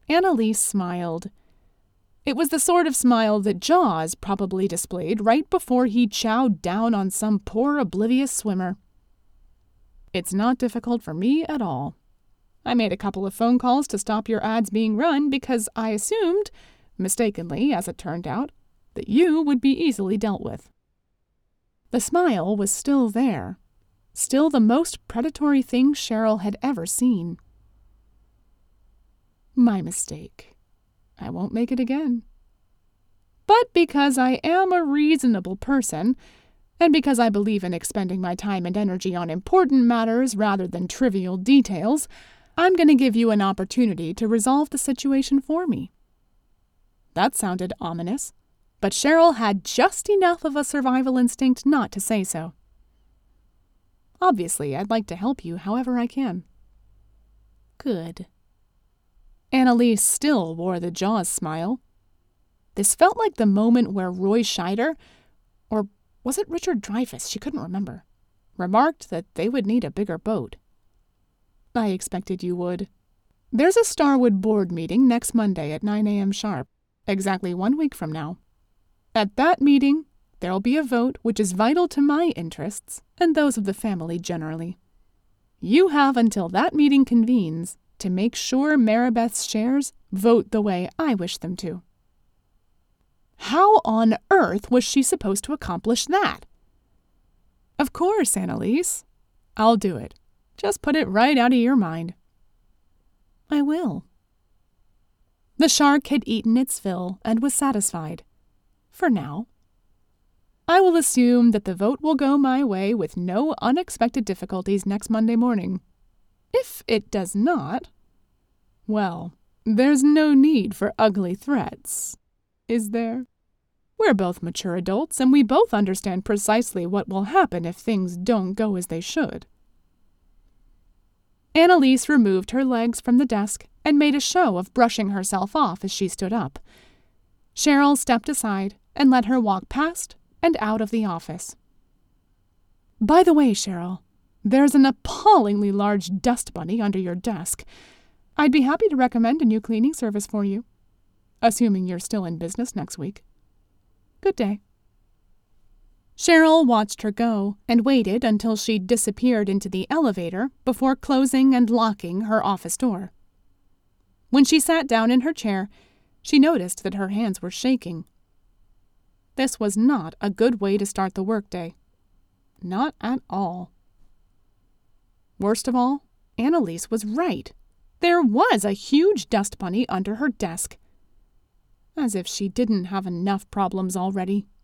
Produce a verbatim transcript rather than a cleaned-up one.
Annalise smiled. It was the sort of smile that Jaws probably displayed right before he chowed down on some poor oblivious swimmer. It's not difficult for me at all. I made a couple of phone calls to stop your ads being run because I assumed, mistakenly as it turned out, that you would be easily dealt with. The smile was still there, still the most predatory thing Cheryl had ever seen. My mistake. I won't make it again. But because I am a reasonable person, and because I believe in expending my time and energy on important matters rather than trivial details, I'm going to give you an opportunity to resolve the situation for me. That sounded ominous, but Cheryl had just enough of a survival instinct not to say so. Obviously, I'd like to help you however I can. Good. Annalise still wore the Jaws smile. This felt like the moment where Roy Scheider, or was it Richard Dreyfuss, she couldn't remember, remarked that they would need a bigger boat. I expected you would. There's a Starwood board meeting next Monday at nine a.m. sharp, exactly one week from now. At that meeting, there'll be a vote which is vital to my interests and those of the family generally. You have until that meeting convenes to make sure Maribeth's shares vote the way I wish them to. How on earth was she supposed to accomplish that? Of course, Annalise. I'll do it. Just put it right out of your mind. I will. The shark had eaten its fill and was satisfied. For now. I will assume that the vote will go my way with no unexpected difficulties next Monday morning. If it does not, well, there's no need for ugly threats, is there? We're both mature adults, and we both understand precisely what will happen if things don't go as they should. Annalise removed her legs from the desk and made a show of brushing herself off as she stood up. Cheryl stepped aside and let her walk past and out of the office. By the way, Cheryl, there's an appallingly large dust bunny under your desk. I'd be happy to recommend a new cleaning service for you, assuming you're still in business next week. Good day. Cheryl watched her go and waited until she'd disappeared into the elevator before closing and locking her office door. When she sat down in her chair, she noticed that her hands were shaking. This was not a good way to start the workday. Not at all. Worst of all, Annalise was right. There was a huge dust bunny under her desk. As if she didn't have enough problems already.